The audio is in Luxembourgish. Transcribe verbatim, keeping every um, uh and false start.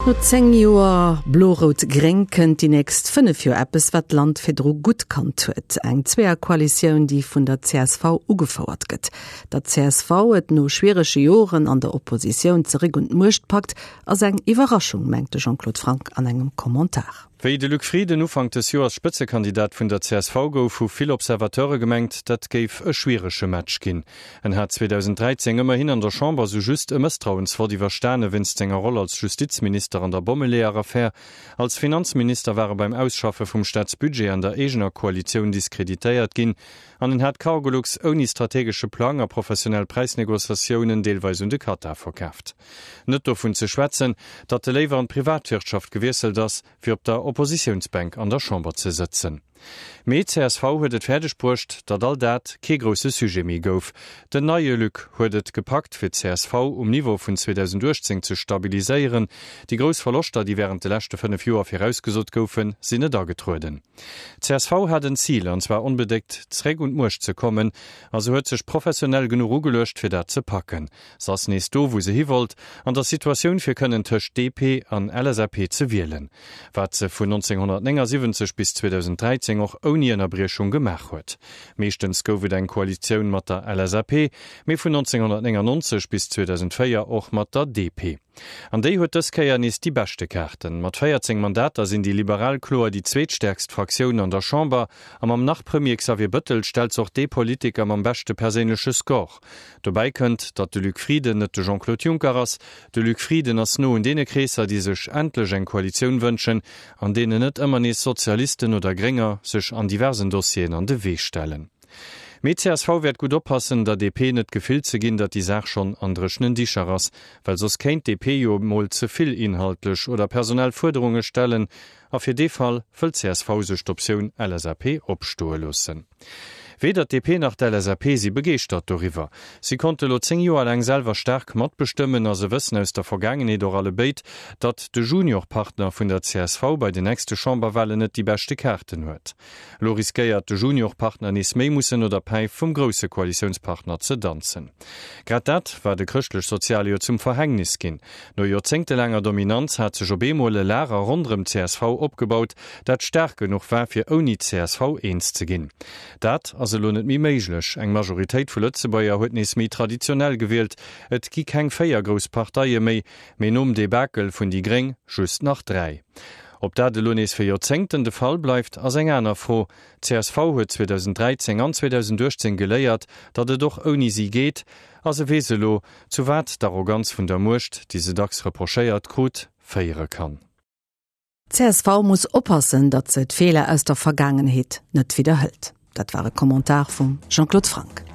No zehn Joer blorot Grenken die nächst fünf Joer Appes wat Land fedro gut kann huet. Eng zweer Koalitionun, die vun der C S V ugefauerert gëtt. Dat C S V et no schweresche Joren an der Opposition zerig und mucht packt, ass eng Iwerraschung, mengte Jean-Claude Frank an engem Kommentar. Wéi de Luc Frieden ufang des Joers Spitzekandidat vun der C S V gouf vu vill Observateure gemengt, dat géif e schwieresche Match ginn. En hat zweitausenddreizehn ëmmer hin an der Chamber so just e Misstrauens vor Diwer Sterne winst enger Rolle als Justizminister an der Bommeleer-Affaire. Als Finanzminister war beim Ausschaffe vum Staatsbudget an der egener Koalition diskreditéiert ginn, an den hat Cargolux oni strategische Plan a professionell Preisnegoziationen deelweis un de Kata verkauft. Net do vun ze schwätzen, dat de Lewer an Privatwirtschaft gewesselt ass, fir op der Oppositionsbank an der Chamber ze sitzen. Me C S V huet et fertigpurcht, dat all dat ke grosse Sujet mi gouf. Den neue Lück huet et gepackt fir C S V um Niveau vun zweitausendachtzehn zu stabiliseieren. Die gros Verloster, die während de lächte fünf Joer firausgesot goufen, sinne da getruden. C S V hat ein Ziel, an zwar unbedeckt zräg und murcht ze kommen, also huet sech professionell genug ugelöscht fir dat ze packen. Sass nees do, wo se hi wollt, an der Situation fir können tech D P an L S A P ze wählen. Wat ze vun neunzehnhundertsiebzig bis zweitausenddreizehn auch oni en Erbriechung gemach huet. Meeschtens goufet eng Koalitionun mat der L S A P, méi vun neunzehnhundertneunundneunzig bis zweitausendvier och mat der D P. An déi huet es keier nis die beste Karten. Mat feierzehn Mandater sinn die Liberalkloer die zweetstärkst Fraktionen an der Chamber, am am Nachpremier Xavier Bëttel stellt och de Politiker am beste perélesche Skor. Dobei kënnt, dat de Luc Frieden net de Jean-Claude Juncker ass, de Luc Frieden ass no en dee Kräser, die sech endlech eng Koalition wënschen, an dee net ëmmer nees Sozialisten oder Grénger sech an diversen Dossien an de Weg stellen. Mit C S V werd gut oppassen, dat D P net gefilt ze ginn, dat die Sach schon andreschnen Dicher ass, weil sos kéint D P jo moll zevill inhaltlech oder Personalforderungen stellen, a fir de Fall vëll C S V sech d'Opioun L S A P opstoe lussen. Weder D P nach der L S A P sie begeert doriwer. Sie konnte lo zehn Joer lang selber stark mat bestimmen, as se wëssen aus der Vergangenheet or alle beit, dat de Juniorpartner vun der C S V bei de nächste Chamberwahle net die beste Karten huet. Lo riskeiert de Juniorpartner nis méi mussssen oder Pei vum grosse Koalitionspartner ze danszen. Grad dat war de christlech Sozialio zum Verhängnis ginn. No jozengte langer Dominanz hat sech op Bemole Lehrer rondrem C S V opgebaut, dat stark genug war fir oni C S V eens ze ginn. Dat se lo net mi méiglech. Eng Majoritéit vu Lëtzebaier huet nis mi traditionell gewählt, et gi keng Féiergrosparteiie méi, méi um de Bakel vun die Gring just nach drei. Ob dat de Lones fir Jozengten de Fall bleifft ass eng aner froh. C S V huet zweitausenddreizehn an zweitausendachtzehn geléiert, dat et doch oni si geht, as se weselo, zu wat d'Arroganz vun der Mucht, die se dacks reprochéiert krut, féiere kann. C S V muss oppassen, dat se d Fehler aus der Vergangenheet net wiederhëlt. Dat war ein Kommentar von Jean-Claude Frank.